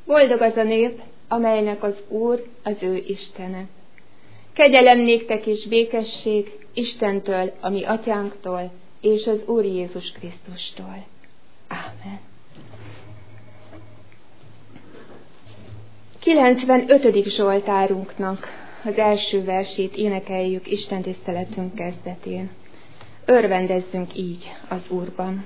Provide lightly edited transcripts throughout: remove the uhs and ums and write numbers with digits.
Boldog az a nép, amelynek az Úr az ő Istene. Kegyelem néktek és békesség Istentől, a mi atyánktól, és az Úr Jézus Krisztustól. Ámen. 95. Zsoltárunknak az első versét énekeljük Isten tiszteletünk kezdetén. Örvendezzünk így az Úrban.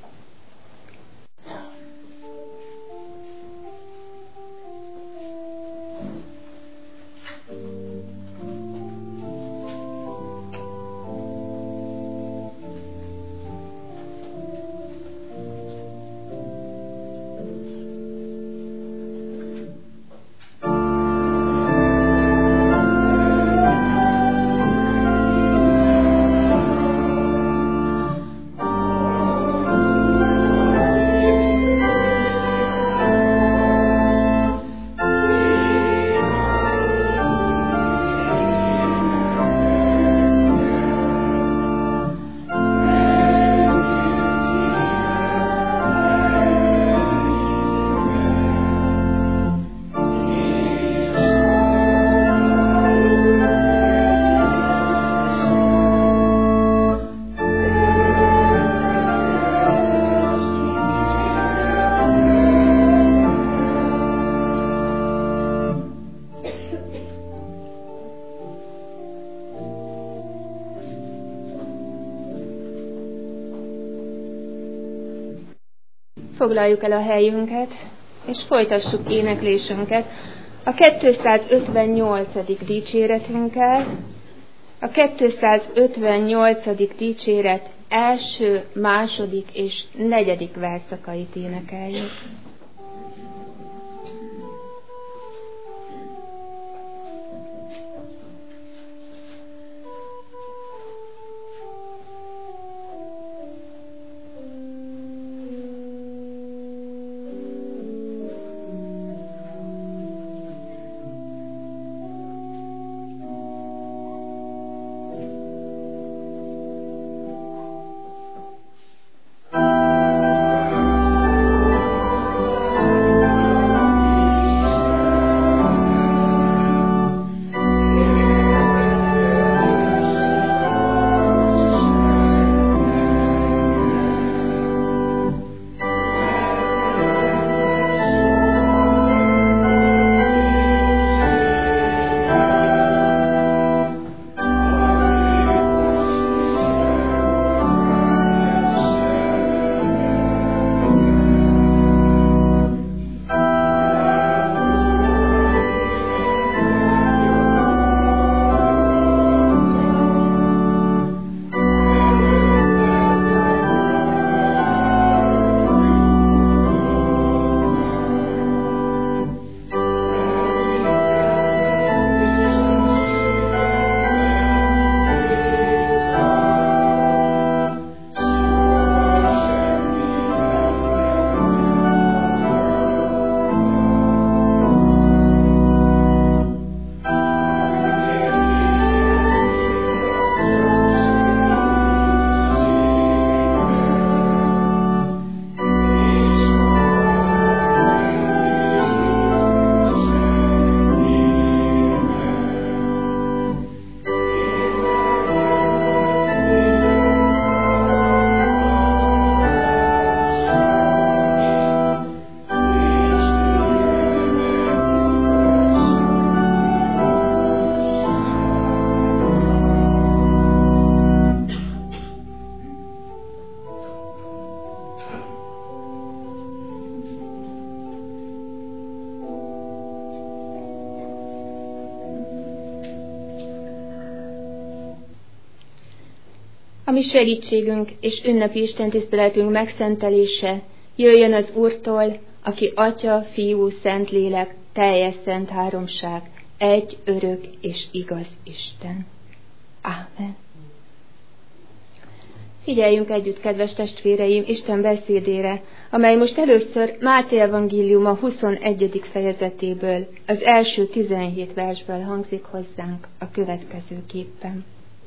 Foglaljuk el a helyünket, és folytassuk éneklésünket a 258. dicséretünkkel. A 258. dicséret első, második és negyedik verszakait énekeljük. A mi segítségünk és ünnepi istentiszteletünk megszentelése jöjjön az Úrtól, aki Atya, Fiú, Szentlélek, teljes szent háromság, egy örök és igaz Isten. Ámen. Figyeljünk együtt, kedves testvéreim, Isten beszédére, amely most először Máté evangéliuma 21. fejezetéből, az első 17 versből hangzik hozzánk a következőképpen.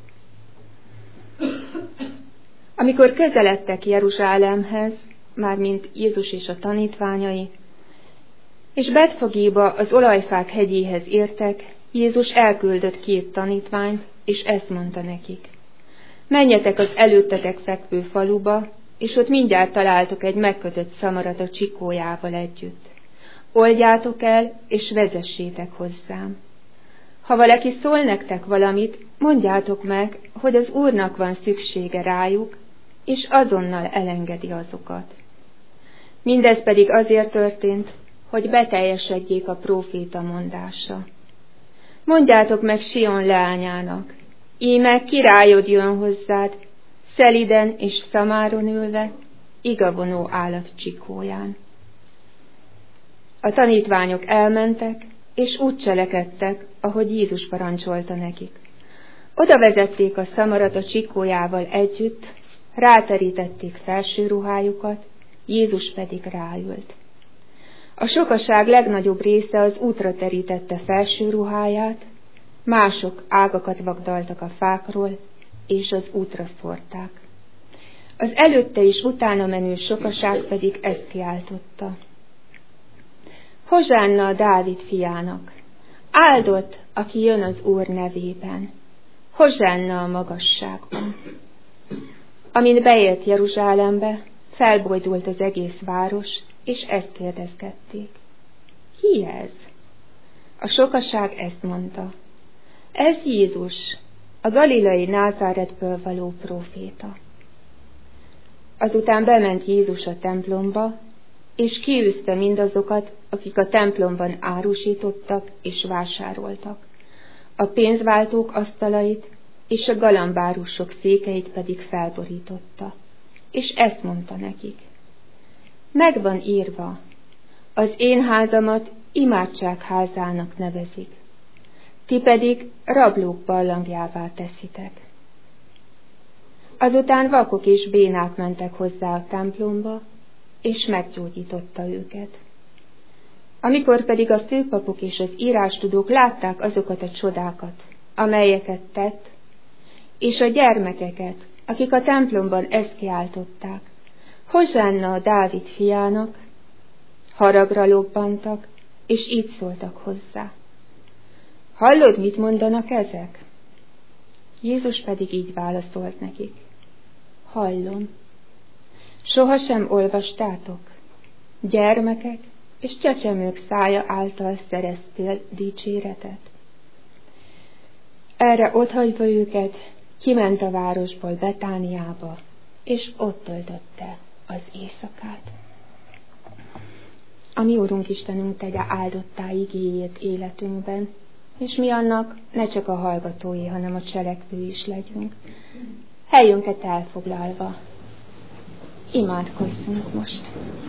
Amikor közeledtek Jeruzsálemhez, mármint Jézus és a tanítványai, És Betfagéba az olajfák hegyéhez értek, Jézus elküldött 2 tanítványt, és ezt mondta nekik: menjetek az előttetek fekvő faluba, és ott mindjárt találtok egy megkötött szamarat a csikójával együtt. Oldjátok el, és vezessétek hozzám. Ha valaki szól nektek valamit, mondjátok meg, hogy az Úrnak van szüksége rájuk, és azonnal elengedi azokat. Mindez pedig azért történt, hogy beteljesedjék a próféta mondása. Mondjátok meg Sion leányának: íme királyod jön hozzád, szeliden és szamáron ülve, igavonó állat csikóján. A tanítványok elmentek, és úgy cselekedtek, ahogy Jézus parancsolta nekik. Oda vezették a szamarat a csikójával együtt, ráterítették felső ruhájukat, Jézus pedig ráült. A sokaság legnagyobb része az útra terítette felső ruháját, mások ágakat vagdaltak a fákról, és az útra szórták. Az előtte és utána menő sokaság pedig ezt kiáltotta: Hozsánna a Dávid fiának! Áldott, aki jön az Úr nevében! Hozsánna a magasságban! Amint beért Jeruzsálembe, felbojdult az egész város, és ezt kérdezgették: ki ez? A sokaság ezt mondta: ez Jézus, a galilei Názáretből való próféta. Azután bement Jézus a templomba, és kiűzte mindazokat, akik a templomban árusítottak és vásároltak, a pénzváltók asztalait és a galambárusok székeit pedig felborította, és ezt mondta nekik: megvan írva, az én házamat imádságházának nevezik, ti pedig rablók barlangjává teszitek. Azután vakok és bénák mentek hozzá a templomba, és meggyógyította őket. Amikor pedig a főpapok és az írástudók látták azokat a csodákat, amelyeket tett, és a gyermekeket, akik a templomban ezt kiáltották: Hozsánna a Dávid fiának, haragra lobbantak, és így szóltak hozzá: hallod, mit mondanak ezek? Jézus pedig így válaszolt nekik: hallom. Sohasem olvastátok? Gyermekek és csecsemők szája által szereztél dicséretet. Erre otthagyva őket, kiment a városból Betániába, és ott töltötte az éjszakát. A mi Úrunk Istenünk tegye áldottá igéjét életünkben, és mi annak ne csak a hallgatói, hanem a cselekvő is legyünk. Helyünket elfoglalva. Imádkozzunk most.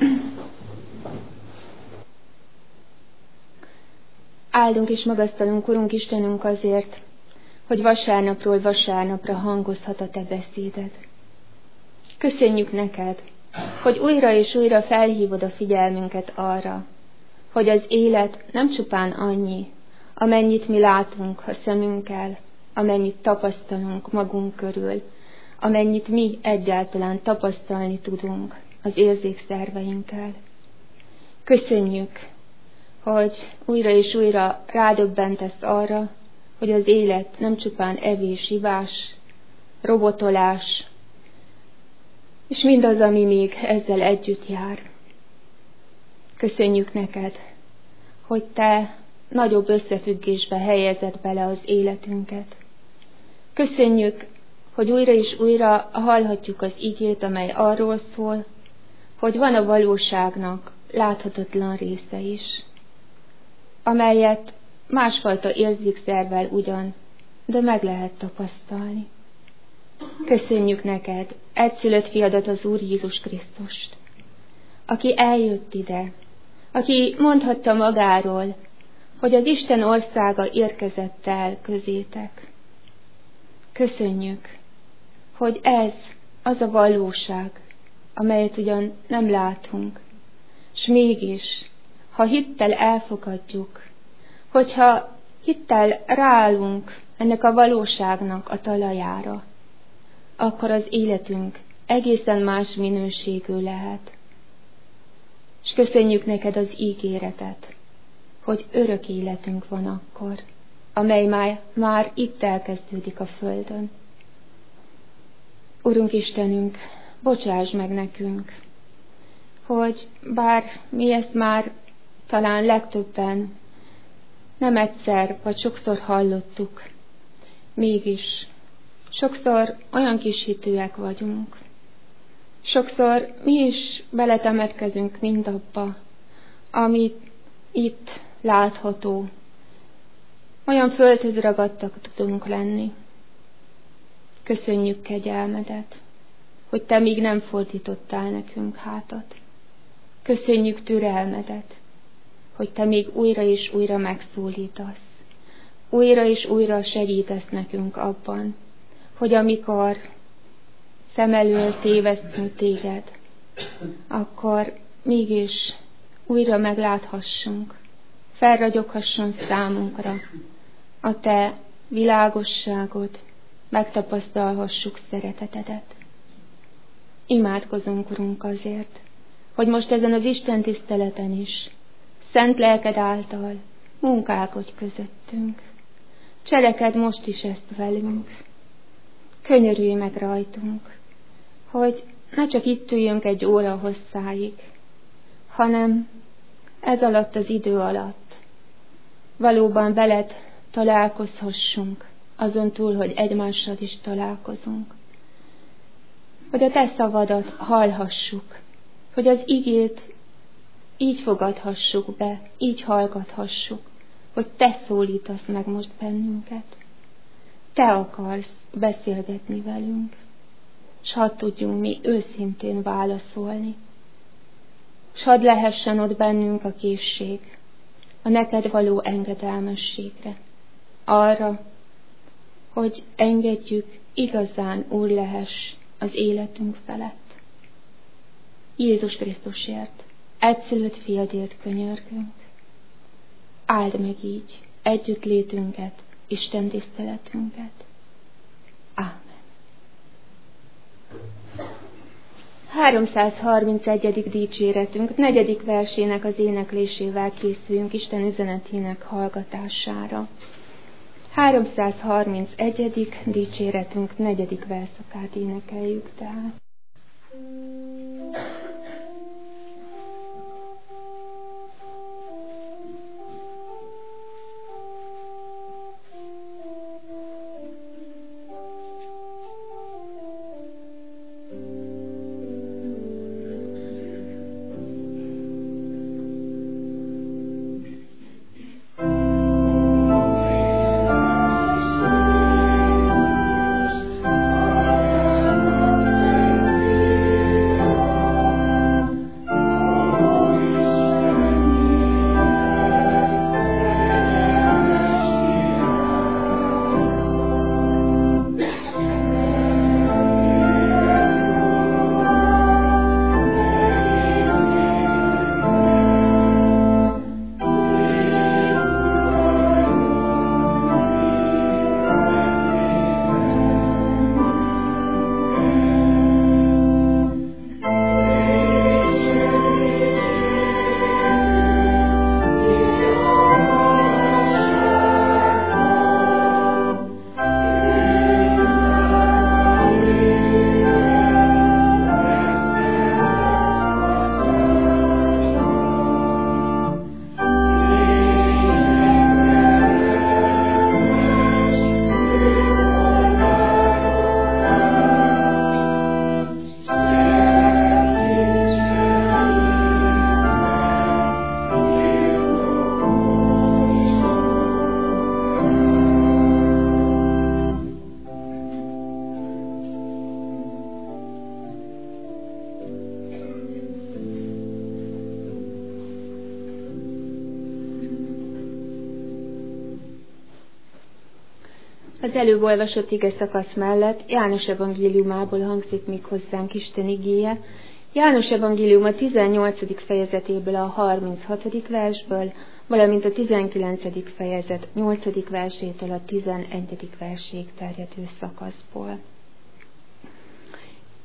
Áldunk és magasztalunk, Urunk Istenünk, azért, hogy vasárnapról vasárnapra hangozhat a Te beszéded. Köszönjük neked, hogy újra és újra felhívod a figyelmünket arra, hogy az élet nem csupán annyi, amennyit mi látunk a szemünkkel, amennyit tapasztalunk magunk körül, amennyit mi egyáltalán tapasztalni tudunk az érzékszerveinkkel. Köszönjük, hogy újra és újra rádöbbentesz arra, hogy az élet nem csupán evés, ivás, robotolás, és mindaz, ami még ezzel együtt jár. Köszönjük neked, hogy Te nagyobb összefüggésbe helyezed bele az életünket. Köszönjük, hogy újra és újra hallhatjuk az igét, amely arról szól, hogy van a valóságnak láthatatlan része is, amelyet másfajta érzékszervvel ugyan, de meg lehet tapasztalni. Köszönjük neked egyszülött fiadat, az Úr Jézus Krisztust, aki eljött ide, aki mondhatta magáról, hogy az Isten országa érkezett el közétek. Köszönjük, hogy ez az a valóság, amelyet ugyan nem látunk, s mégis, ha hittel elfogadjuk, hogyha hittel ráállunk ennek a valóságnak a talajára, akkor az életünk egészen más minőségű lehet. és köszönjük neked az ígéretet, hogy örök életünk van akkor, amely már itt elkezdődik a földön. Urunk Istenünk, bocsáss meg nekünk, hogy bár mi ezt már talán legtöbben nem egyszer, vagy sokszor hallottuk, mégis sokszor olyan kis hitűek vagyunk. Sokszor mi is beletemetkezünk mindabba, amit itt látható. Olyan földhöz ragadtak tudunk lenni. Köszönjük kegyelmedet, hogy te még nem fordítottál nekünk hátat. Köszönjük türelmedet, hogy te még újra és újra megszólítasz. Újra és újra segítesz nekünk abban, hogy amikor szem elől tévesztünk téged, akkor mégis újra megláthassunk, felragyoghasson számunkra a te világosságod, megtapasztalhassuk szeretetedet. Imádkozunk, Urunk, azért, hogy most ezen az Isten tiszteleten is, szent lelked által munkálkodj közöttünk. Cselekedd most is ezt velünk. Könyörülj meg rajtunk, hogy ne csak itt üljünk egy óra hosszáig, hanem ez alatt az idő alatt valóban veled találkozhassunk, azon túl, hogy egymással is találkozunk. Hogy a te szavadat hallhassuk, hogy az igét így fogadhassuk be, így hallgathassuk, hogy te szólítasz meg most bennünket. Te akarsz beszélgetni velünk, s hadd tudjunk mi őszintén válaszolni. S hadd lehessen ott bennünk a készség, a neked való engedelmességre, arra, hogy engedjük, igazán Úr lehess az életünk felett. Jézus Krisztusért, egyszülött fiadért könyörgünk. Áld meg így együttlétünket, Isten tiszteletünket. Ámen. 331. dicséretünk 4. versének az éneklésével készülünk Isten üzenetének hallgatására. 331. dicséretünk 4. verszakát énekeljük tehát. Az előbb olvasott ige szakasz mellett János evangéliumából hangzik még hozzánk Isten igéje. János evangélium a 18. fejezetéből a 36. versből, valamint a 19. fejezet 8. versétől a 11. verséig terjedő szakaszból.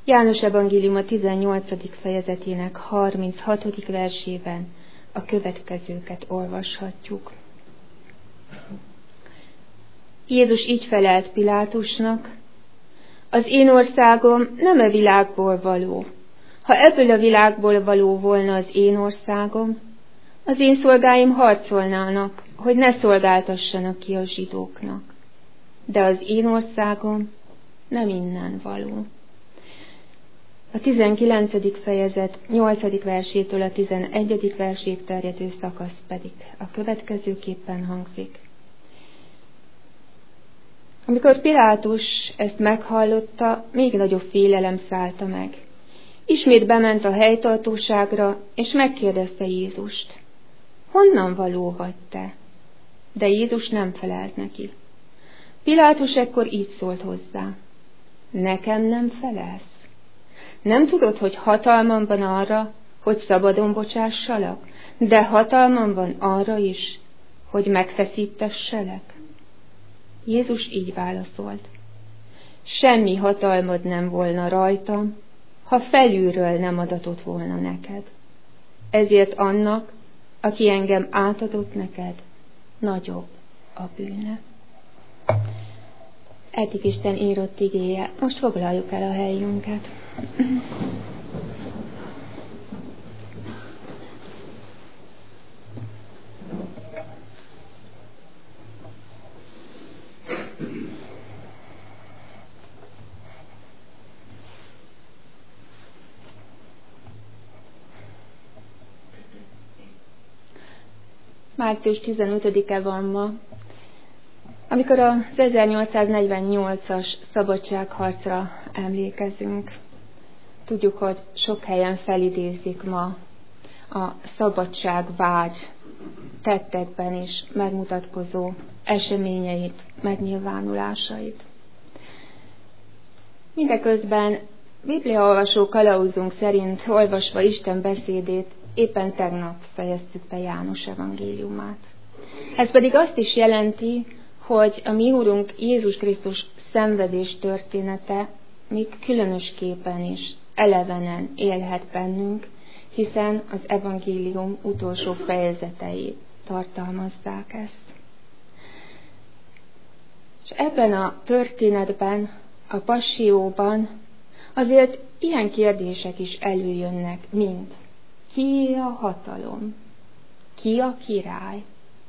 János evangéliuma 18. fejezetének 36. versében a következőket olvashatjuk. Jézus így felelt Pilátusnak: az én országom nem a világból való. Ha ebből a világból való volna az én országom, az én szolgáim harcolnának, hogy ne szolgáltassanak ki a zsidóknak. De az én országom nem innen való. A 19. fejezet 8. versétől a 11. verség terjedő szakasz pedig a következőképpen hangzik. Amikor Pilátus ezt meghallotta, még nagyobb félelem szállta meg. Ismét bement a helytartóságra, és megkérdezte Jézust: honnan való vagy te? De Jézus nem felelt neki. Pilátus ekkor így szólt hozzá: nekem nem felelsz? Nem tudod, hogy hatalmam van arra, hogy szabadon bocsássalak, de hatalmam van arra is, hogy megfeszítesselek? Jézus így válaszolt: semmi hatalmad nem volna rajtam, ha felülről nem adatott volna neked. Ezért annak, aki engem átadott neked, nagyobb a bűne. Eddig Isten írott igéje, most foglaljuk el a helyünket. Március 15-e van ma, amikor az 1848-as szabadságharcra emlékezünk. Tudjuk, hogy sok helyen felidézik ma a szabadságvágy tettekben is megmutatkozó eseményeit, megnyilvánulásait. Mindeközben bibliaolvasó kalauzunk szerint olvasva Isten beszédét éppen tegnap fejeztük be János evangéliumát. Ez pedig azt is jelenti, hogy a mi Úrunk Jézus Krisztus szenvedés története még különösképpen is elevenen élhet bennünk, hiszen az evangélium utolsó fejezetei tartalmazzák ezt. És ebben a történetben, a passióban azért ilyen kérdések is előjönnek, mint: ki a hatalom? Ki a király?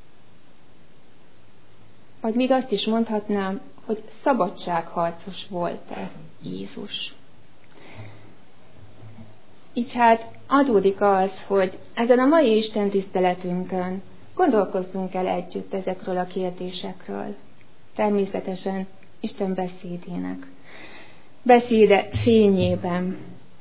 Vagy még azt is mondhatnám, hogy szabadságharcos volt-e Jézus. Így hát adódik az, hogy ezen a mai Isten tiszteletünkön gondolkozzunk el együtt ezekről a kérdésekről. Természetesen Isten beszéde fényében.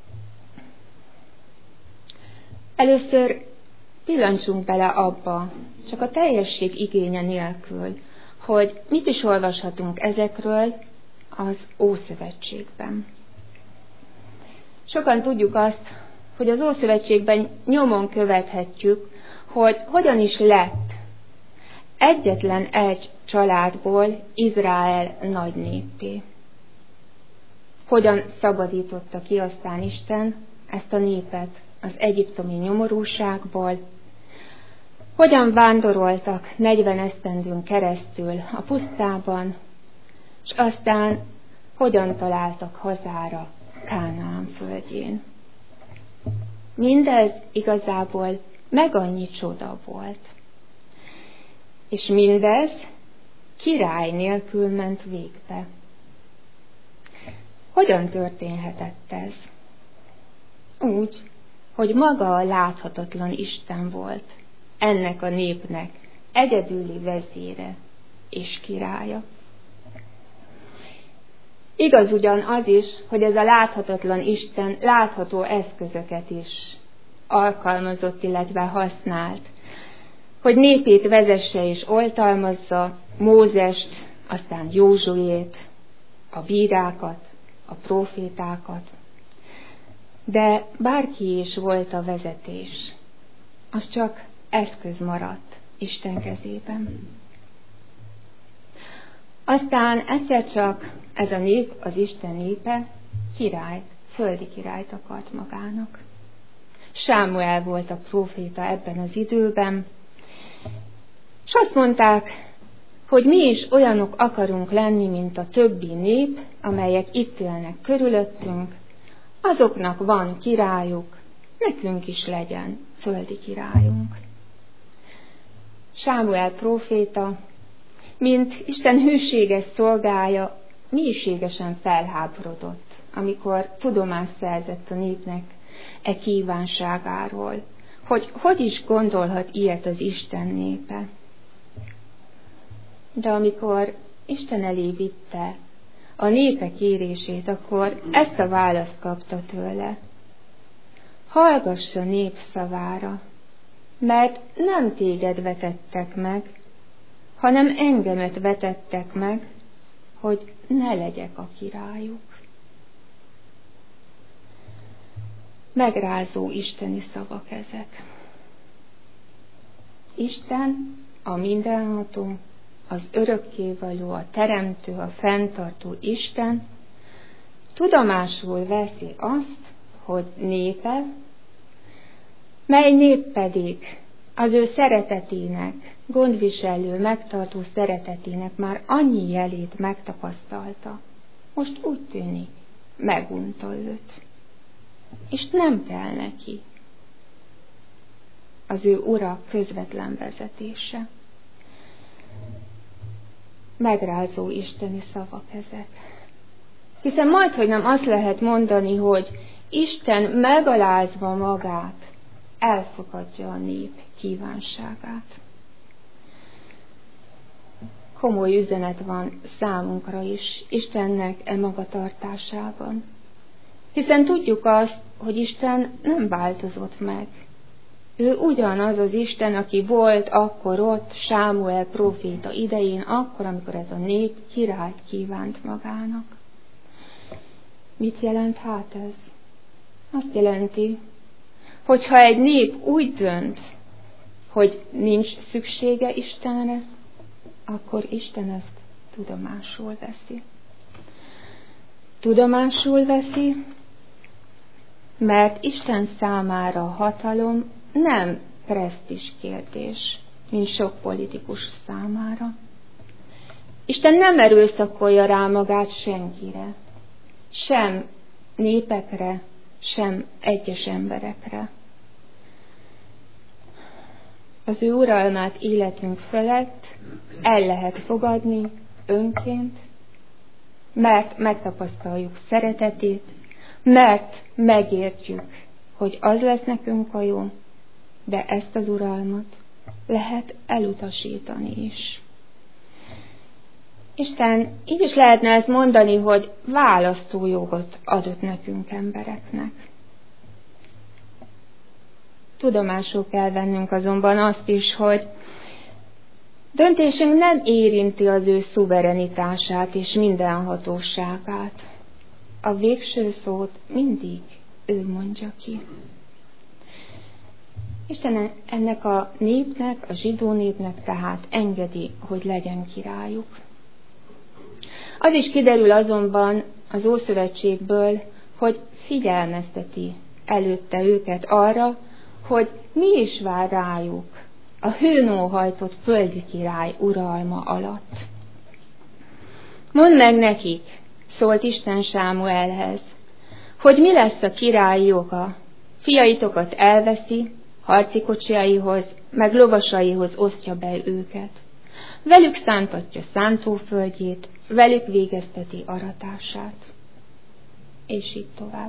Először pillancsunk bele abba, csak a teljesség igénye nélkül, hogy mit is olvashatunk ezekről az Ószövetségben. Sokan tudjuk azt, hogy az Ószövetségben nyomon követhetjük, hogy hogyan is lett egyetlen egy családból Izrael nagy néppé. Hogyan szabadította ki aztán Isten ezt a népet az egyiptomi nyomorúságból, hogyan vándoroltak 40 esztendőn keresztül a pusztában, és aztán hogyan találtak hazára Kánaán földjén. Mindez igazából meg annyi csoda volt. És mindez király nélkül ment végbe. Hogyan történhetett ez? Úgy, hogy maga a láthatatlan Isten volt ennek a népnek egyedüli vezére és királya. Igaz ugyan az is, hogy ez a láthatatlan Isten látható eszközöket is alkalmazott, illetve használt, hogy népét vezesse és oltalmazza, Mózest, aztán Józsuét, a bírákat, a prófétákat. De bárki is volt a vezetés, az csak eszköz maradt Isten kezében. Aztán egyszer csak ez a nép, az Isten népe királyt földi királyt akart magának. Sámuel volt a próféta ebben az időben, és azt mondták, hogy mi is olyanok akarunk lenni, mint a többi nép, amelyek itt élnek körülöttünk, azoknak van királyuk, nekünk is legyen földi királyunk. Sámuel próféta, mint Isten hűséges szolgája, mélységesen felháborodott, amikor tudomást szerzett a népnek e kívánságáról, hogy is gondolhat ilyet az Isten népe. De amikor Isten elé vitte a népe kérését, akkor ezt a választ kapta tőle. Hallgass a nép szavára, mert nem téged vetettek meg, hanem engemet vetettek meg, hogy ne legyek a királyuk. Megrázó isteni szavak ezek. Isten, a mindenható, az örökkévaló, a teremtő, a fenntartó Isten tudomásul veszi azt, hogy népe, mely nép pedig az ő szeretetének, gondviselő, megtartó szeretetének már annyi jelét megtapasztalta, most úgy tűnik, megunta őt. És nem kell neki az ő ura közvetlen vezetése. Megrázó isteni szavak ezek. Hiszen majdhogy nem azt lehet mondani, hogy Isten megalázva magát elfogadja a nép kívánságát. Komoly üzenet van számunkra is Istennek e magatartásában. Hiszen tudjuk azt, hogy Isten nem változott meg. Ő ugyanaz az Isten, aki volt akkor ott Sámuel próféta idején, akkor, amikor ez a nép királyt kívánt magának. Mit jelent hát ez? Azt jelenti, hogyha egy nép úgy dönt, hogy nincs szüksége Istenre, akkor Isten ezt tudomásul veszi. Tudomásul veszi, mert Isten számára a hatalom nem presztízs kérdés, mint sok politikus számára. Isten nem erőszakolja rá magát senkire, sem népekre, sem egyes emberekre. Az ő uralmát életünk felett el lehet fogadni önként, mert megtapasztaljuk szeretetét, mert megértjük, hogy az lesz nekünk a jó, de ezt az uralmat lehet elutasítani is. Isten így is lehetne ezt mondani, hogy választójogot adott nekünk embereknek. Tudomásul kell vennünk azonban azt is, hogy döntésünk nem érinti az ő szuverenitását és mindenhatóságát. A végső szót mindig ő mondja ki. Isten ennek a népnek, a zsidó népnek tehát engedi, hogy legyen királyuk. Az is kiderül azonban az Ószövetségből, hogy figyelmezteti előtte őket arra, hogy mi is vár rájuk a hőn óhajtott földi király uralma alatt. Mondd meg nekik, szólt Isten Sámuelhez, hogy mi lesz a királyi joga. Fiaitokat elveszi, harci kocsiaihoz, meg lovasaihoz osztja be őket. Velük szántatja szántóföldjét, velük végezteti aratását. És így tovább.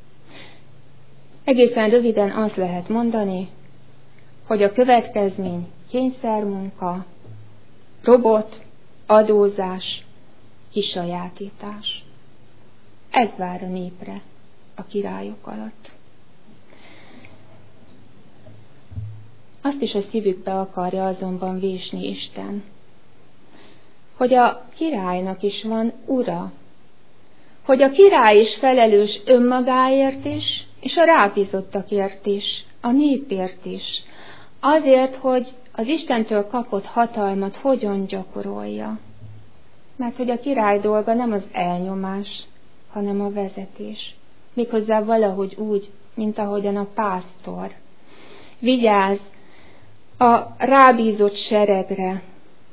Egészen röviden azt lehet mondani, hogy a következmény kényszermunka, robot, adózás, kisajátítás. Ez vár a népre a királyok alatt. Azt is a szívükbe akarja azonban vésni Isten, hogy a királynak is van ura, hogy a király is felelős önmagáért is, és a rábízottakért is, a népért is, azért, hogy az Istentől kapott hatalmat hogyan gyakorolja. Mert hogy a király dolga nem az elnyomás, hanem a vezetés. méghozzá valahogy úgy, mint ahogyan a pásztor vigyáz a rábízott seregre,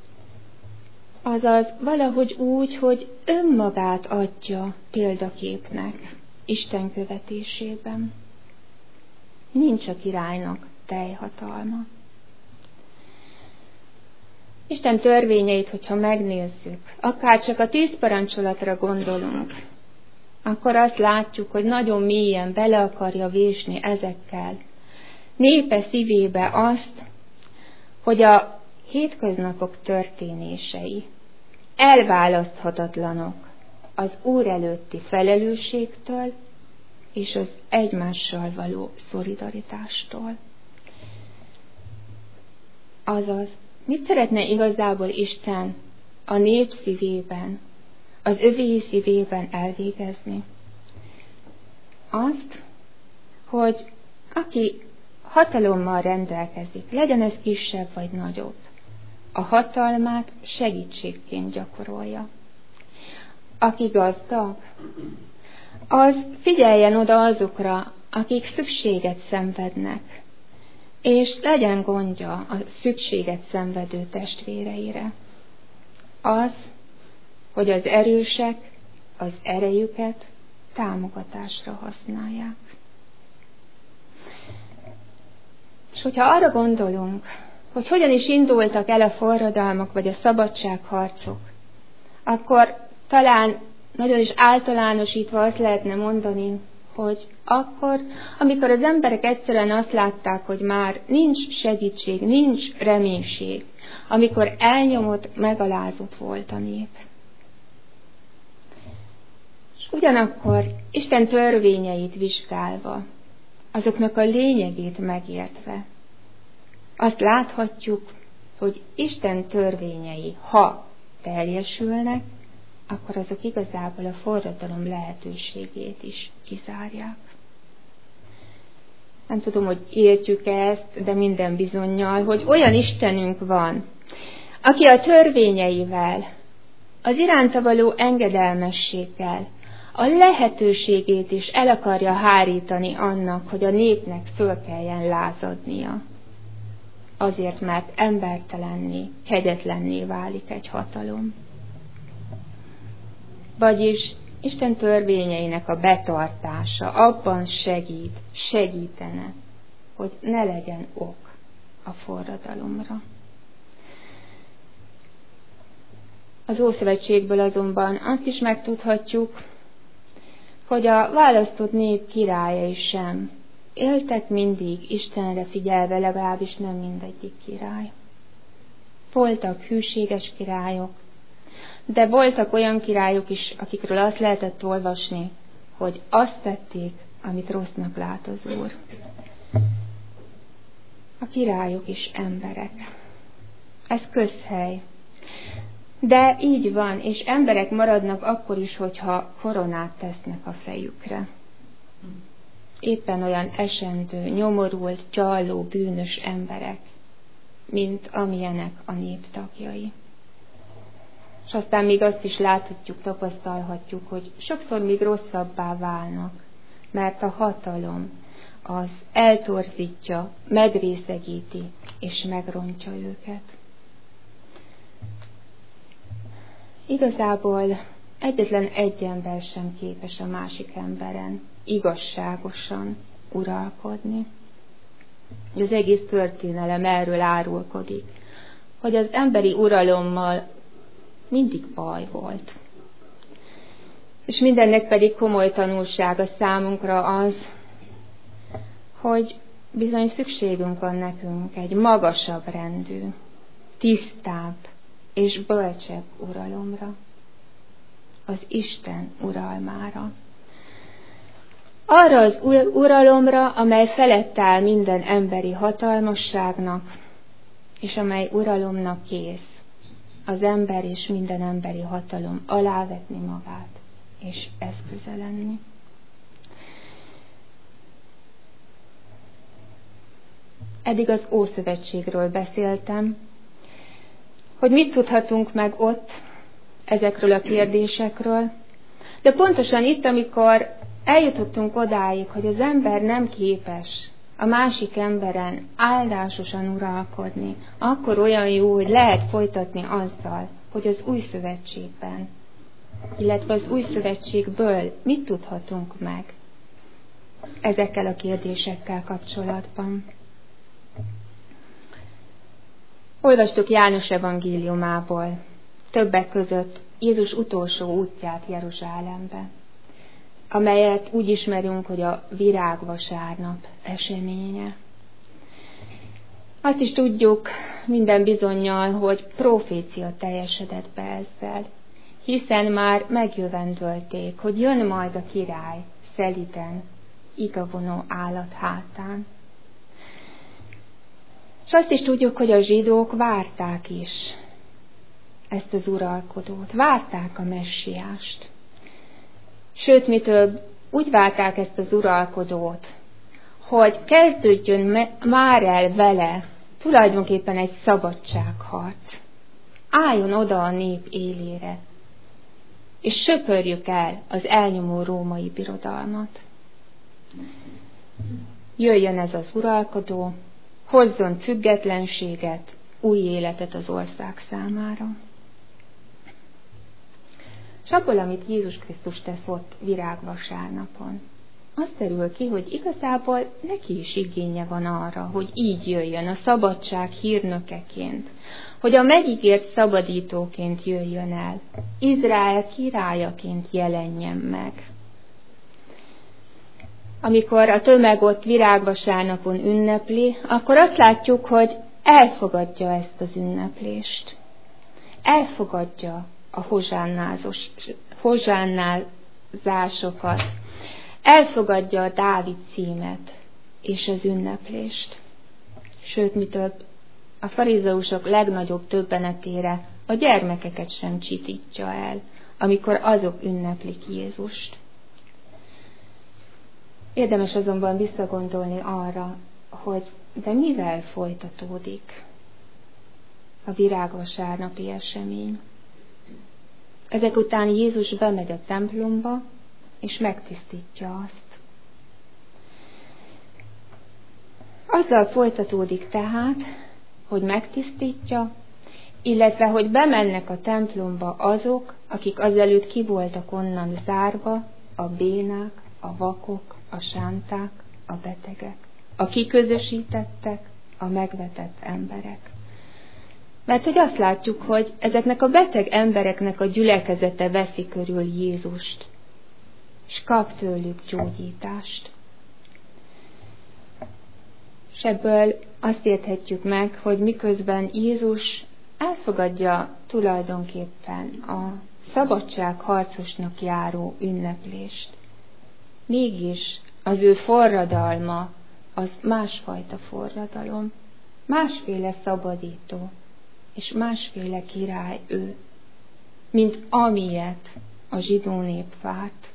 azaz valahogy úgy, hogy önmagát adja példaképnek Isten követésében. Nincs a királynak teljhatalma. Isten törvényeit, hogyha megnézzük, akár csak a 10 parancsolatra gondolunk, akkor azt látjuk, hogy nagyon mélyen bele akarja vésni ezekkel népe szívébe azt, hogy a hétköznapok történései elválaszthatatlanok az Úr előtti felelősségtől és az egymással való szolidaritástól. Azaz, mit szeretne igazából Isten a nép szívében, az övéi szívében elvégezni? Azt, hogy aki hatalommal rendelkezik, legyen ez kisebb vagy nagyobb, a hatalmát segítségként gyakorolja. Aki gazdag, az figyeljen oda azokra, akik szükséget szenvednek, és legyen gondja a szükséget szenvedő testvéreire. Az, hogy az erősek az erejüket támogatásra használják. És hogyha arra gondolunk, hogy hogyan is indultak el a forradalmak vagy a szabadságharcok, akkor talán nagyon is általánosítva azt lehetne mondani, hogy akkor, amikor az emberek egyszerűen azt látták, hogy már nincs segítség, nincs reménység, amikor elnyomott, megalázott volt a nép. És ugyanakkor Isten törvényeit vizsgálva, azoknak a lényegét megértve, azt láthatjuk, hogy Isten törvényei, ha teljesülnek, akkor azok igazából a forradalom lehetőségét is kizárják. Nem tudom, hogy értjük ezt, de minden bizonnyal, hogy olyan Istenünk van, aki a törvényeivel, az iránta való engedelmességgel a lehetőségét is el akarja hárítani annak, hogy a népnek föl kelljen lázadnia. Azért, mert embertelenné, kegyetlenné válik egy hatalom. Vagyis Isten törvényeinek a betartása abban segítene, hogy ne legyen ok a forradalomra. Az Ószövetségből azonban azt is megtudhatjuk, hogy a választott nép királyai sem éltek mindig Istenre figyelve, legalábbis nem mindegyik király. Voltak hűséges királyok, de voltak olyan királyok is, akikről azt lehetett olvasni, hogy azt tették, amit rossznak lát az Úr. A királyok is emberek. Ez közhely. De így van, és emberek maradnak akkor is, hogyha koronát tesznek a fejükre. Éppen olyan esendő, nyomorult, gyalló, bűnös emberek, mint amilyenek a nép tagjai. És aztán még azt is láthatjuk, tapasztalhatjuk, hogy sokszor még rosszabbá válnak, mert a hatalom az eltorzítja, megrészegíti és megrontja őket. Igazából egyetlen egy ember sem képes a másik emberen igazságosan uralkodni. Az egész történelem erről árulkodik, hogy az emberi uralommal mindig baj volt. És mindennek pedig komoly tanulsága számunkra az, hogy bizony szükségünk van nekünk egy magasabb rendű, tisztább és bölcsebb uralomra, az Isten uralmára. Arra az uralomra, amely felett áll minden emberi hatalmasságnak, és amely uralomnak kész az ember és minden emberi hatalom alávetni magát, és eszköze lenni. Eddig az Ószövetségről beszéltem, hogy mit tudhatunk meg ott ezekről a kérdésekről, de pontosan itt, amikor eljutottunk odáig, hogy az ember nem képes a másik emberen áldásosan uralkodni, akkor olyan jó, hogy lehet folytatni azzal, hogy az új szövetségben, illetve az új szövetségből mit tudhatunk meg ezekkel a kérdésekkel kapcsolatban. Olvastuk János evangéliumából, többek között Jézus utolsó útját Jeruzsálembe, amelyet úgy ismerünk, hogy a virágvasárnap eseménye. Azt is tudjuk minden bizonnyal, hogy profécia teljesedett be ezzel, hiszen már megjövendölték, hogy jön majd a király szeliden, igavonó állat hátán. És azt is tudjuk, hogy a zsidók várták is ezt az uralkodót, várták a messiást. Sőt, mi több, úgy várták ezt az uralkodót, hogy kezdődjön már el vele tulajdonképpen egy szabadságharc. Álljon oda a nép élére, és söpörjük el az elnyomó római birodalmat. Jöjjön ez az uralkodó, hozzon függetlenséget, új életet az ország számára. És abból, amit Jézus Krisztus tesz ott virágvasárnapon, az derül ki, hogy igazából neki is igénye van arra, hogy így jöjjön a szabadság hírnökeként, hogy a megígért szabadítóként jöjjön el, Izrael királyaként jelenjen meg. Amikor a tömeg ott virágvasárnapon ünnepli, akkor azt látjuk, hogy elfogadja ezt az ünneplést. Elfogadja a hozsánnázásokat, elfogadja a Dávid címet és az ünneplést. Sőt, mi több, a farizeusok legnagyobb döbbenetére a gyermekeket sem csitítja el, amikor azok ünneplik Jézust. Érdemes azonban visszagondolni arra, hogy de mivel folytatódik a virágvasárnapi esemény. Ezek után Jézus bemegy a templomba, és megtisztítja azt. Azzal folytatódik tehát, hogy megtisztítja, illetve hogy bemennek a templomba azok, akik azelőtt ki voltak onnan zárva, a bénák, a vakok, a sánták, a betegek, a kiközösítettek, a megvetett emberek. Mert hogy azt látjuk, hogy ezeknek a beteg embereknek a gyülekezete veszi körül Jézust, és kap tőlük gyógyítást. És ebből azt érthetjük meg, hogy miközben Jézus elfogadja tulajdonképpen a szabadságharcosnak járó ünneplést, mégis az ő forradalma az másfajta forradalom, másféle szabadító, és másféle király ő, mint amilyet a zsidó nép várt.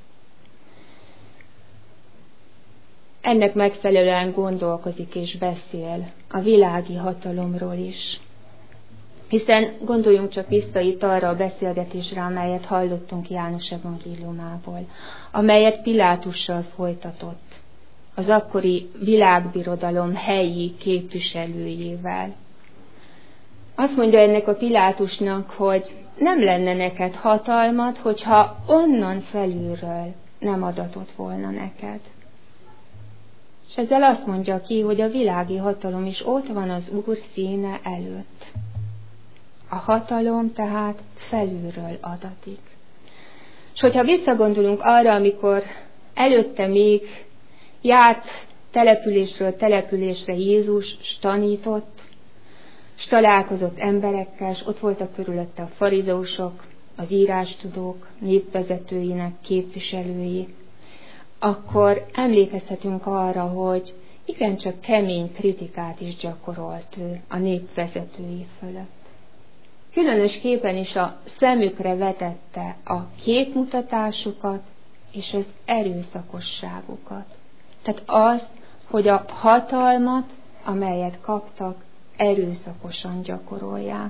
Ennek megfelelően gondolkozik és beszél a világi hatalomról is. Hiszen gondoljunk csak vissza itt arra a beszélgetésre, amelyet hallottunk János evangéliumából, amelyet Pilátussal folytatott, az akkori világbirodalom helyi képviselőjével. Azt mondja ennek a Pilátusnak, hogy nem lenne neked hatalmad, hogyha onnan felülről nem adatott volna neked. És ezzel azt mondja ki, hogy a világi hatalom is ott van az Úr színe előtt. A hatalom tehát felülről adatik. És hogyha visszagondolunk arra, amikor előtte még járt településről településre Jézus, s tanított, s találkozott emberekkel, és ott voltak körülötte a farizeusok, az írástudók, népvezetőinek képviselői, akkor emlékezhetünk arra, hogy igencsak kemény kritikát is gyakorolt ő a népvezetői fölött. Különösképpen is a szemükre vetette a képmutatásukat és az erőszakosságukat. Tehát az, hogy a hatalmat, amelyet kaptak, erőszakosan gyakorolják.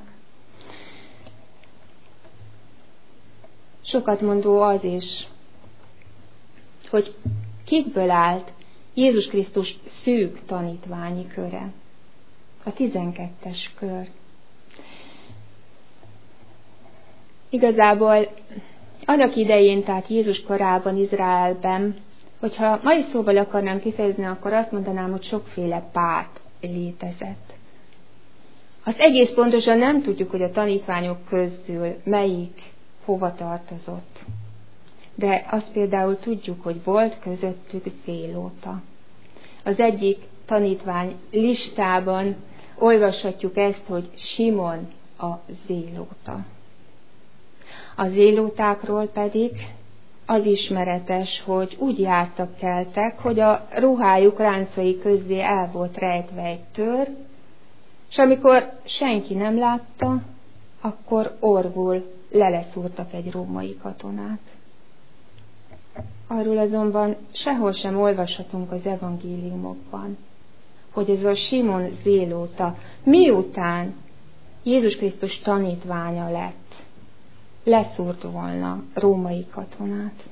Sokat mondó az is, hogy kikből állt Jézus Krisztus szűk tanítványi köre. A 12-es kör. Igazából annak idején, tehát Jézus korában, Izraelben, hogyha mai szóval akarnám kifejezni, akkor azt mondanám, hogy sokféle párt létezett. Az egész pontosan nem tudjuk, hogy a tanítványok közül melyik hova tartozott. De azt például tudjuk, hogy volt közöttük zélóta. Az egyik tanítvány listában olvashatjuk ezt, hogy Simon a zélóta. A zélótákról pedig az ismeretes, hogy úgy jártak keltek, hogy a ruhájuk ráncai közé el volt rejtve egy tör, és amikor senki nem látta, akkor orvul leleszúrtak egy római katonát. Arról azonban sehol sem olvashatunk az evangéliumokban, hogy ez a Simon zélóta miután Jézus Krisztus tanítványa lett, leszúrt volna római katonát.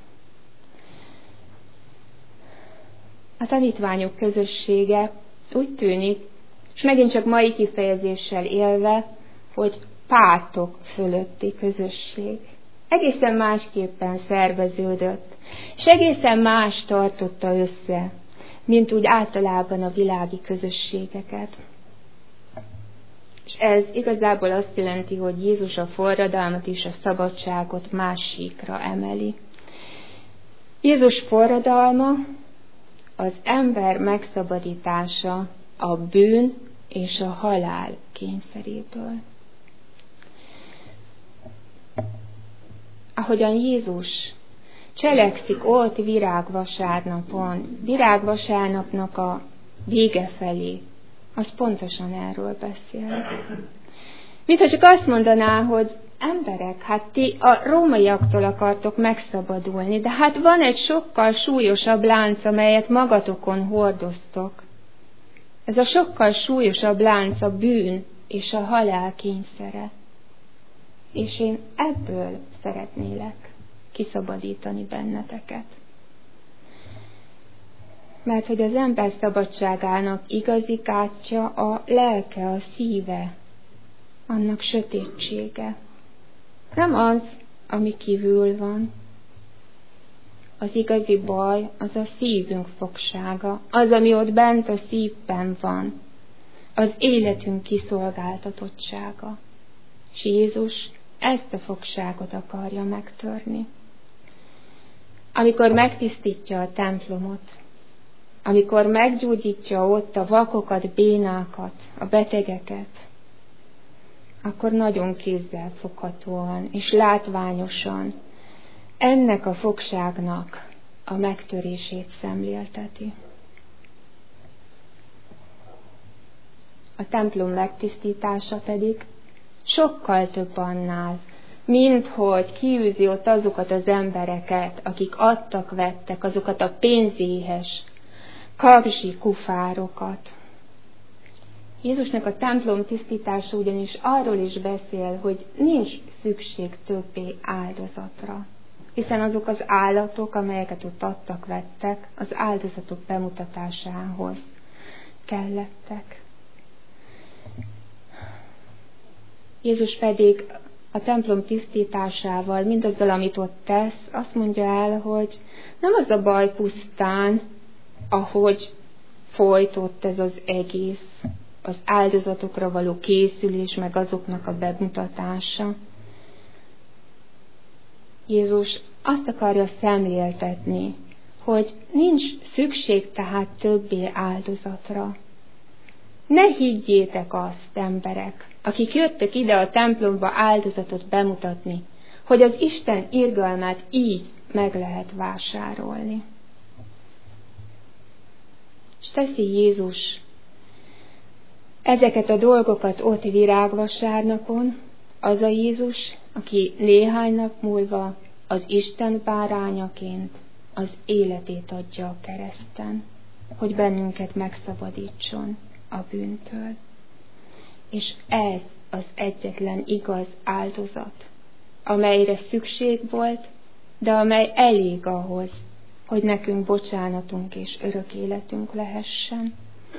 A tanítványok közössége úgy tűnik, és megint csak mai kifejezéssel élve, hogy pártok fölötti közösség. Egészen másképpen szerveződött, és egészen más tartotta össze, mint úgy általában a világi közösségeket. És ez igazából azt jelenti, hogy Jézus a forradalmat és a szabadságot más síkra emeli. Jézus forradalma az ember megszabadítása a bűn és a halál kényszeréből. Ahogyan Jézus cselekszik ott virágvasárnapnak a vége felé, az pontosan erről beszél. Mintha csak azt mondaná, hogy emberek, hát ti a rómaiaktól akartok megszabadulni, de hát van egy sokkal súlyosabb lánc, amelyet magatokon hordoztok. Ez a sokkal súlyosabb lánc a bűn és a halál kényszere. És én ebből szeretnélek kiszabadítani benneteket. Mert hogy az ember szabadságának igazi gátja a lelke, a szíve, annak sötétsége. Nem az, ami kívül van. Az igazi baj az a szívünk fogsága, az, ami ott bent a szívben van, az életünk kiszolgáltatottsága. És Jézus ezt a fogságot akarja megtörni. Amikor megtisztítja a templomot, amikor meggyógyítja ott a vakokat, bénákat, a betegeket, akkor nagyon kézzelfoghatóan és látványosan ennek a fogságnak a megtörését szemlélteti. A templom megtisztítása pedig sokkal több annál, mint hogy kiűzi ott azokat az embereket, akik adtak-vettek, azokat a pénzéhes, kapzsi kufárokat. Jézusnak a templom tisztítása ugyanis arról is beszél, hogy nincs szükség többé áldozatra, hiszen azok az állatok, amelyeket ott adtak-vettek, az áldozatok bemutatásához kellettek. Jézus pedig a templom tisztításával, mindazzal, amit ott tesz, azt mondja el, hogy nem az a baj pusztán, ahogy folytott ez az egész, az áldozatokra való készülés, meg azoknak a bemutatása. Jézus azt akarja szemléltetni, hogy nincs szükség tehát többé áldozatra. Ne higgyétek azt, emberek, akik jöttek ide a templomba áldozatot bemutatni, hogy az Isten irgalmát így meg lehet vásárolni. És teszi Jézus ezeket a dolgokat ott virágvasárnapon, az a Jézus, aki néhány nap múlva az Isten bárányaként az életét adja a kereszten, hogy bennünket megszabadítson a bűntől. És ez az egyetlen igaz áldozat, amelyre szükség volt, de amely elég ahhoz, hogy nekünk bocsánatunk és örök életünk lehessen.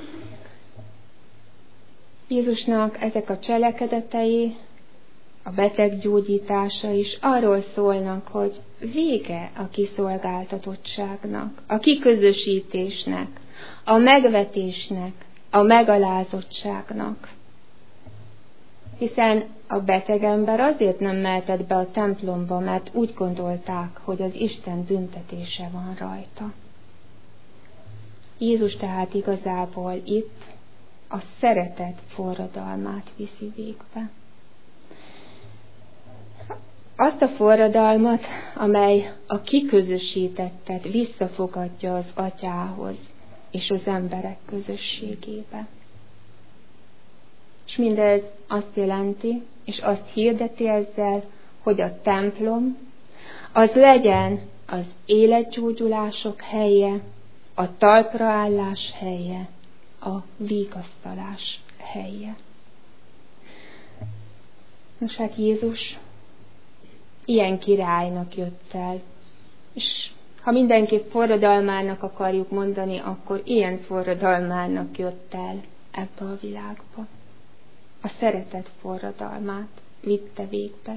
Jézusnak ezek a cselekedetei, a beteg gyógyítása is arról szólnak, hogy vége a kiszolgáltatottságnak, a kiközösítésnek, a megvetésnek, a megalázottságnak. Hiszen a beteg ember azért nem mehetett be a templomba, mert úgy gondolták, hogy az Isten büntetése van rajta. Jézus tehát igazából itt a szeretet forradalmát viszi végbe. Azt a forradalmat, amely a kiközösítettet visszafogadja az Atyához és az emberek közösségébe. És mindez azt jelenti, és azt hirdeti ezzel, hogy a templom az legyen az életgyógyulások helye, a talpraállás helye, a vigasztalás helye. Nos, hát Jézus ilyen királynak jött el, és ha mindenképp forradalmának akarjuk mondani, akkor ilyen forradalmának jött el ebbe a világba. A szeretet forradalmát vitte végbe.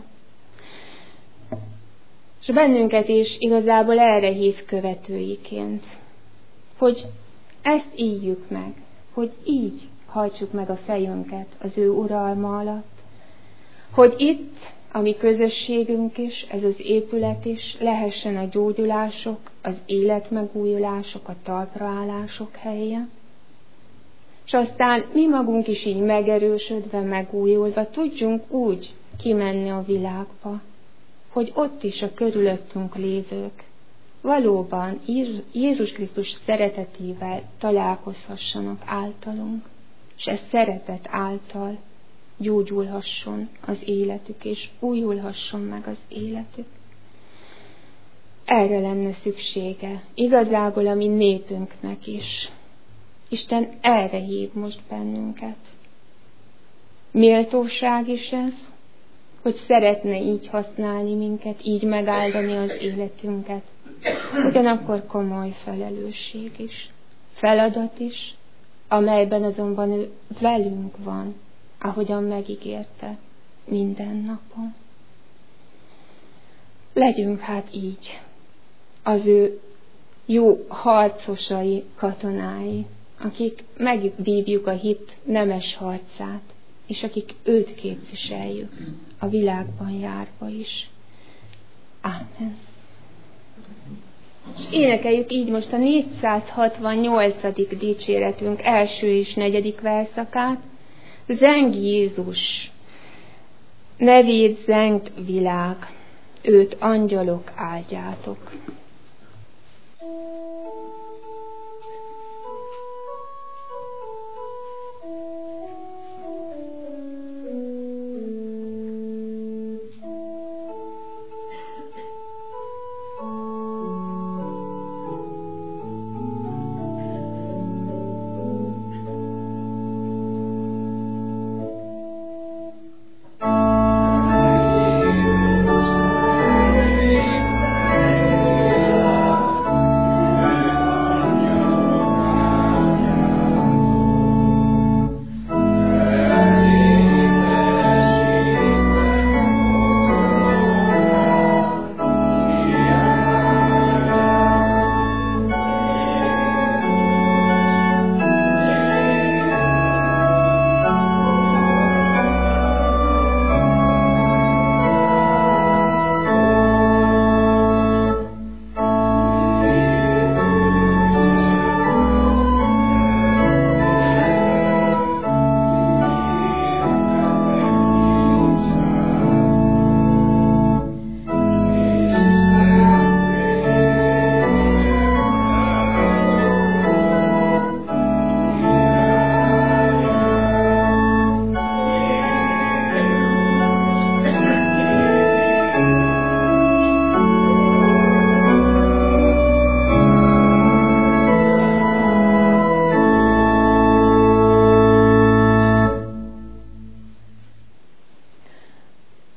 És bennünket is igazából erre hív követőiként, hogy ezt ígyük meg, hogy így hajtsuk meg a fejünket az ő uralma alatt, hogy itt a mi közösségünk is, ez az épület is lehessen a gyógyulások, az életmegújulások, a talpraállások helye. És aztán mi magunk is így megerősödve, megújulva tudjunk úgy kimenni a világba, hogy ott is a körülöttünk lévők valóban Jézus Krisztus szeretetével találkozhassanak általunk, és ez szeretet által gyógyulhasson az életük, és újulhasson meg az életük. Erre lenne szüksége igazából a mi népünknek is. Isten erre hív most bennünket. Méltóság is ez, hogy szeretne így használni minket, így megáldani az életünket. Ugyanakkor komoly felelősség is, feladat is, amelyben azonban ő velünk van, ahogyan megígérte minden napon. Legyünk hát így az ő jó harcosai, katonái, akik megvívjuk a hit nemes harcát, és akik őt képviseljük a világban járva is. Ámen. És énekeljük így most a 468. dicséretünk első és negyedik verszakát. Zeng Jézus, nevét zengt világ, őt angyalok áldjátok.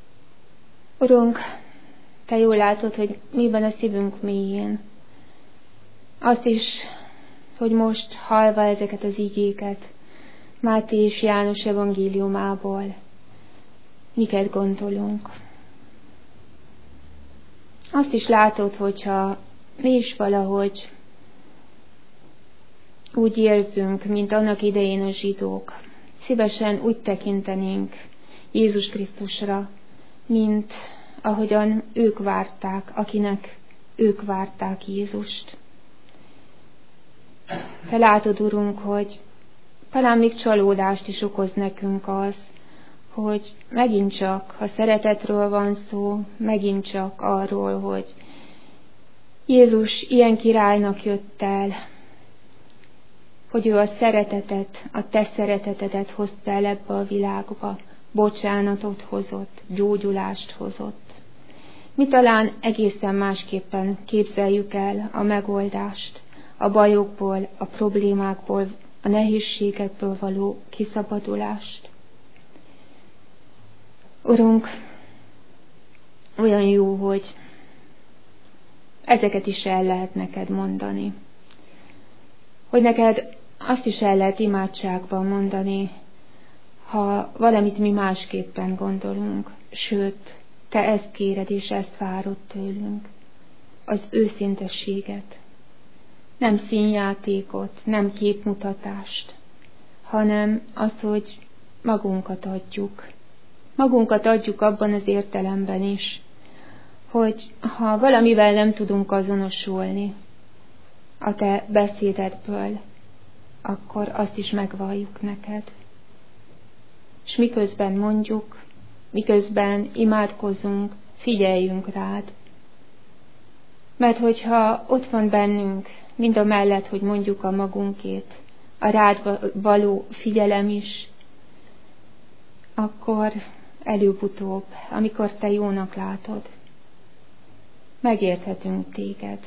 Urunk, Te jól látod, hogy mi van a szívünk mélyén. Azt is, hogy most hallva ezeket az igéket Máté és János evangéliumából, miket gondolunk. Azt is látod, hogyha mi is valahogy úgy érzünk, mint annak idején a zsidók, szívesen úgy tekintenénk Jézus Krisztusra, mint ahogyan ők várták, akinek ők várták Jézust. Te látod, Urunk, hogy talán még csalódást is okoz nekünk az, hogy megint csak, ha szeretetről van szó, megint csak arról, hogy Jézus ilyen királynak jött el, hogy ő a szeretetet, a te szeretetedet hozta el ebbe a világba, bocsánatot hozott, gyógyulást hozott. Mi talán egészen másképpen képzeljük el a megoldást, a bajokból, a problémákból, a nehézségekből való kiszabadulást. Urunk, olyan jó, hogy ezeket is el lehet neked mondani. Hogy neked azt is el lehet imádságban mondani, ha valamit mi másképpen gondolunk, sőt, te ezt kéred és ezt várod tőlünk, az őszintességet. Nem színjátékot, nem képmutatást, hanem az, hogy magunkat adjuk. Magunkat adjuk abban az értelemben is, hogy ha valamivel nem tudunk azonosulni a te beszédedből, akkor azt is megvalljuk neked. És miközben mondjuk, miközben imádkozunk, figyeljünk rád. Mert hogyha ott van bennünk, mind a mellett, hogy mondjuk a magunkét, a rád való figyelem is, akkor előbb-utóbb, amikor te jónak látod, megérthetünk téged.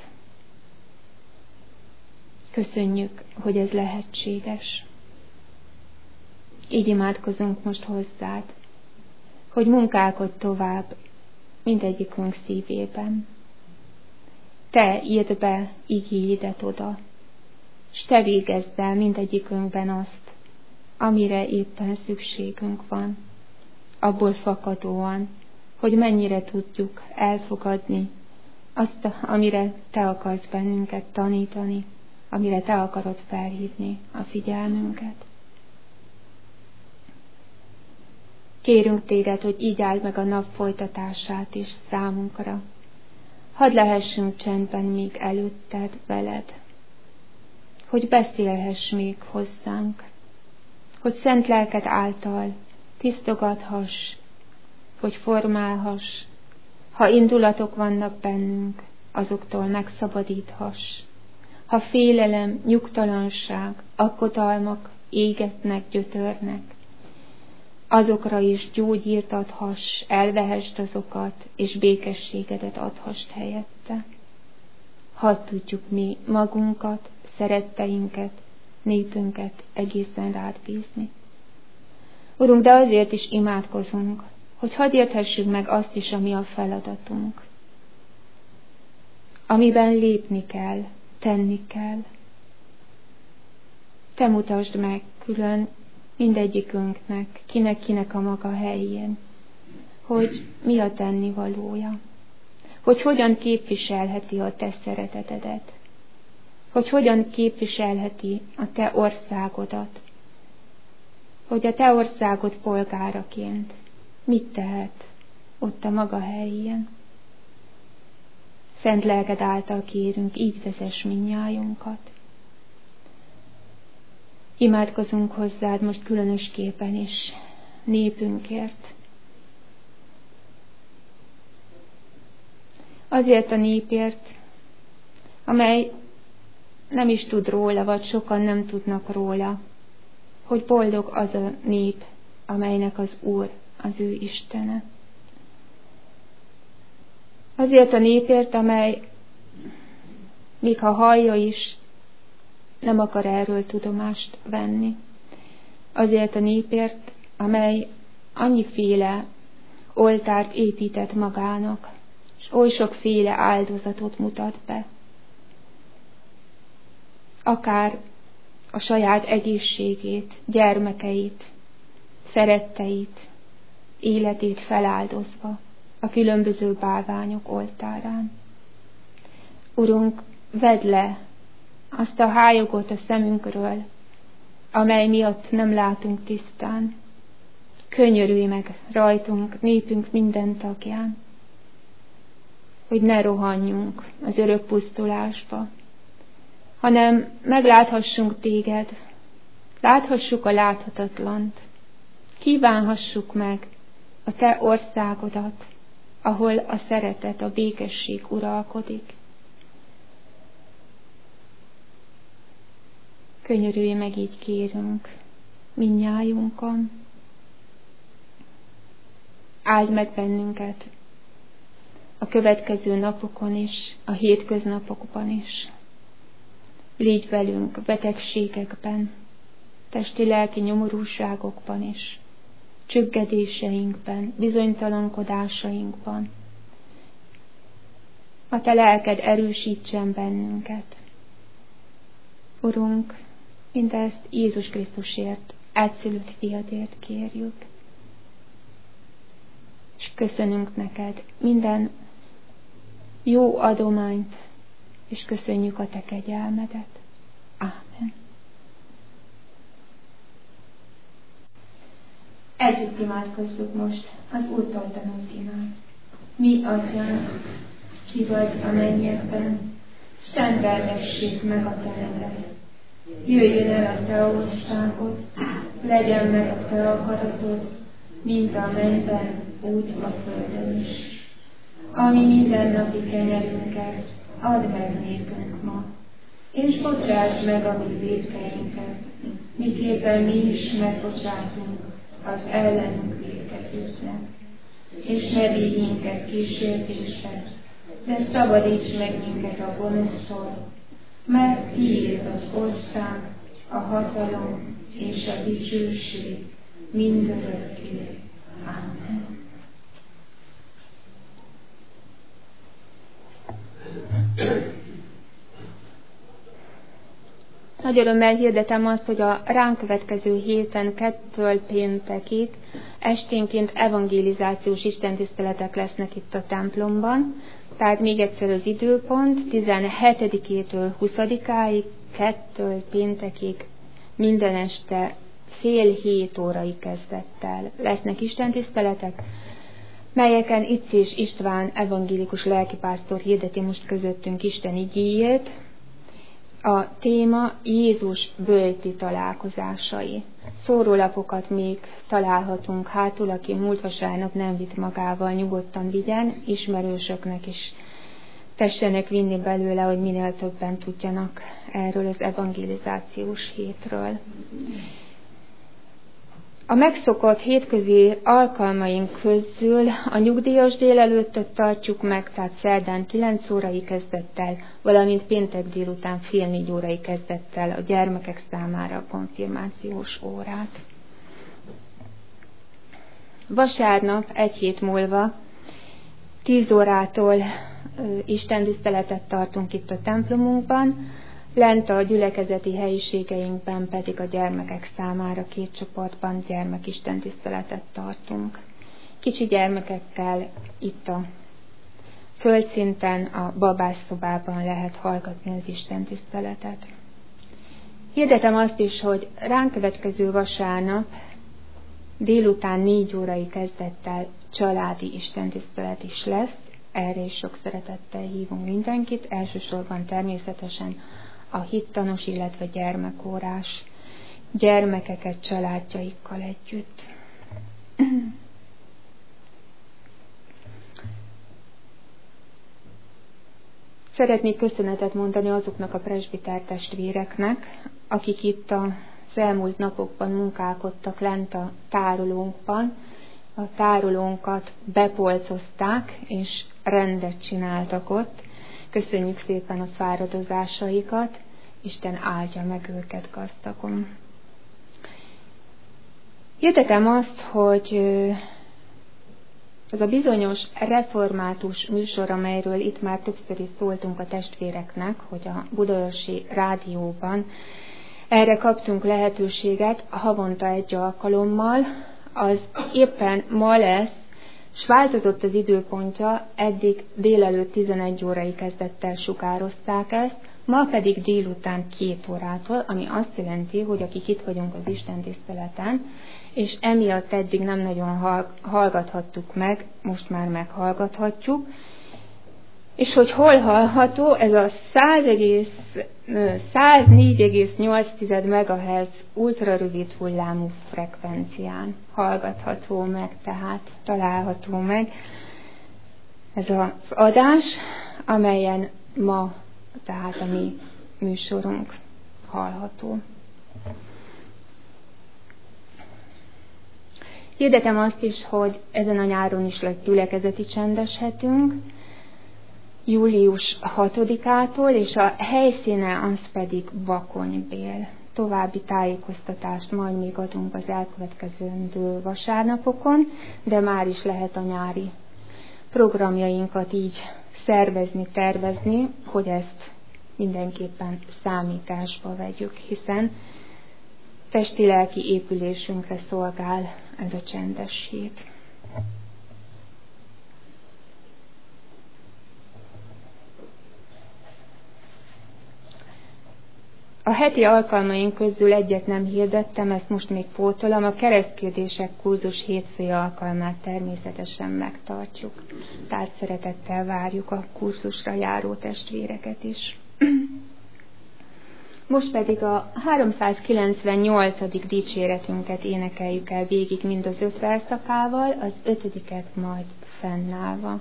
Köszönjük, hogy ez lehetséges. Így imádkozunk most hozzád, hogy munkálkodj tovább mindegyikünk szívében. Te írd be igéidet oda, s te végezd el mindegyikünkben azt, amire éppen szükségünk van, abból fakadóan, hogy mennyire tudjuk elfogadni azt, amire te akarsz bennünket tanítani, amire te akarod felhívni a figyelmünket. Kérünk téged, hogy így áld meg a nap folytatását is számunkra. Hadd lehessünk csendben még előtted, veled, hogy beszélhess még hozzánk, hogy szent lelked által tisztogathass, hogy formálhass, ha indulatok vannak bennünk, azoktól megszabadíthass. Ha félelem, nyugtalanság, aggodalmak égetnek, gyötörnek, azokra is gyógyírt adhass, elvehest azokat, és békességedet adhass helyette. Hadd tudjuk mi magunkat, szeretteinket, népünket egészen rád bízni. Urunk, de azért is imádkozunk, hogy hadd érthessük meg azt is, ami a feladatunk, amiben lépni kell, tenni kell. Te mutasd meg külön mindegyikünknek, kinek a maga helyén, hogy mi a tennivalója, hogy hogyan képviselheti a te szeretetedet, hogy hogyan képviselheti a te országodat, hogy a te országod polgáraként mit tehet ott a maga helyén. Szent lelked által kérünk, így vezess mindnyájunkat. Imádkozunk hozzád most különösképpen is népünkért. Azért a népért, amely nem is tud róla, vagy sokan nem tudnak róla, hogy boldog az a nép, amelynek az Úr az ő Istene. Azért a népért, amely még ha hallja is, nem akar erről tudomást venni. Azért a népért, amely annyiféle oltárt épített magának, és oly sokféle áldozatot mutat be. akár a saját egészségét, gyermekeit, szeretteit, életét feláldozva a különböző bálványok oltárán. Urunk, vedd le azt a hályogot a szemünkről, amely miatt nem látunk tisztán. Könyörülj meg rajtunk, népünk minden tagján, hogy ne rohanjunk az örök pusztulásba, hanem megláthassunk téged, láthassuk a láthatatlant, kívánhassuk meg a te országodat, ahol a szeretet, a békesség uralkodik. Könyörülj meg, így kérünk mindnyájunkon. Áld meg bennünket a következő napokon is, a hétköznapokban is. Légy velünk betegségekben, testi-lelki nyomorúságokban is, csüggedéseinkben, bizonytalankodásainkban. A te lelked erősítsen bennünket. Urunk, mindezt Jézus Krisztusért, egyszülött fiadért kérjük. És köszönünk neked minden jó adományt, és köszönjük a te kegyelmedet. Ámen. Együtt imádkozzuk most az Úrtól tanult imát. Mi, Atyánk, ki vagy a mennyekben, szenteltessék meg a te neved. Jöjjön el a te országod, legyen meg a te akaratod, mint a mennyben, úgy a földön is. Ami mindennapi kenyerünket, add meg nékünk ma, és bocsáss meg a mi vétkeinket, miképpen mi is megbocsátunk az ellenünk vétkezőknek. És ne vigy minket kísértésre, de szabadíts meg minket a gonosztól, mert tiéd az ország, a hatalom és a dicsőség mindörökké. Amen. Nagy örömmel hirdetem azt, hogy a ránk következő héten, kettől péntekig esténként evangelizációs istentiszteletek lesznek itt a templomban. Tehát még egyszer az időpont, 17-től 20-áig, kettől péntekig, minden este 6:30 kezdettel lesznek istentiszteletek, melyeken Icés István evangélikus lelkipásztor hirdeti most közöttünk Isten igéjét. A téma Jézus bölcsi találkozásai. Szórólapokat még találhatunk hátul, aki múlt vasárnap nem vitt magával, nyugodtan vigyen, ismerősöknek is tessenek vinni belőle, hogy minél többen tudjanak erről az evangelizációs hétről. A megszokott hétközi alkalmaink közül a nyugdíjas délelőttöt tartjuk meg, tehát szerdán 9 órai kezdettel, valamint péntek délután 3:30 órai kezdettel a gyermekek számára a konfirmációs órát. Vasárnap, egy hét múlva, 10 órától istentiszteletet tartunk itt a templomunkban, lent a gyülekezeti helyiségeinkben pedig a gyermekek számára 2 csoportban gyermekistentiszteletet tartunk. Kicsi gyermekekkel itt a földszinten, a babásszobában lehet hallgatni az istentiszteletet. Hirdetem azt is, hogy ránk következő vasárnap délután 4 órai kezdettel családi istentisztelet is lesz. Erre is sok szeretettel hívunk mindenkit, elsősorban természetesen a hittanos, illetve gyermekórás gyermekeket családjaikkal együtt. Szeretnék köszönetet mondani azoknak a presbiter testvéreknek, akik itt az elmúlt napokban munkálkodtak lent a tárolónkban. A tárolónkat bepolcozták, és rendet csináltak ott. Köszönjük szépen a fáradozásaikat, Isten áldja meg őket gazdagon. Hirdetem azt, hogy Az a bizonyos református műsor, amelyről itt már többször is szóltunk a testvéreknek, hogy a Budaörsi Rádióban erre kaptunk lehetőséget havonta egy alkalommal, az éppen ma lesz, s változott az időpontja, eddig délelőtt 11 órai kezdettel sugározták ezt, ma pedig délután 2 órától, ami azt jelenti, hogy akik itt vagyunk az istentiszteleten, és emiatt eddig nem nagyon hallgathattuk meg, most már meghallgathatjuk, és hogy hol hallható, ez a 104,8 MHz ultrarövid hullámú frekvencián hallgatható meg, tehát található meg ez az adás, amelyen ma tehát a mi műsorunk hallható. Hirdetem azt is, hogy ezen a nyáron is lesz gyülekezeti csendes hetünk, július 6-ától, és a helyszíne az pedig Bakonybél. További tájékoztatást majd még adunk az elkövetkezendő vasárnapokon, de már is lehet a nyári programjainkat így szervezni, tervezni, hogy ezt mindenképpen számításba vegyük, hiszen testi-lelki épülésünkre szolgál ez a csendes hét. A heti alkalmaink közül egyet nem hirdettem, ezt most még pótolom. A keresztkérdések kurzus hétfői alkalmát természetesen megtartjuk. Tehát szeretettel várjuk a kurzusra járó testvéreket is. Most pedig a 398. dicséretünket énekeljük el végig mind az 5 verszakával, az 5. majd fennállva.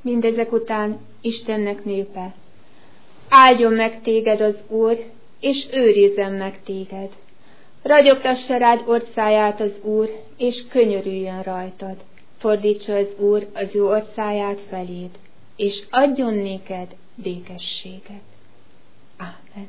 Mindezek után Istennek népe: áldjon meg téged az Úr, és őrizzen meg téged. Ragyogtassa rád orcáját az Úr, és könyörüljön rajtad. Fordítsa az Úr az ő orcáját feléd, és adjon néked békességet. Ámen.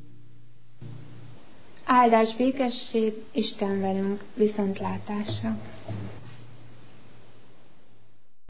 Áldás, békesség, Isten velünk, viszontlátásra!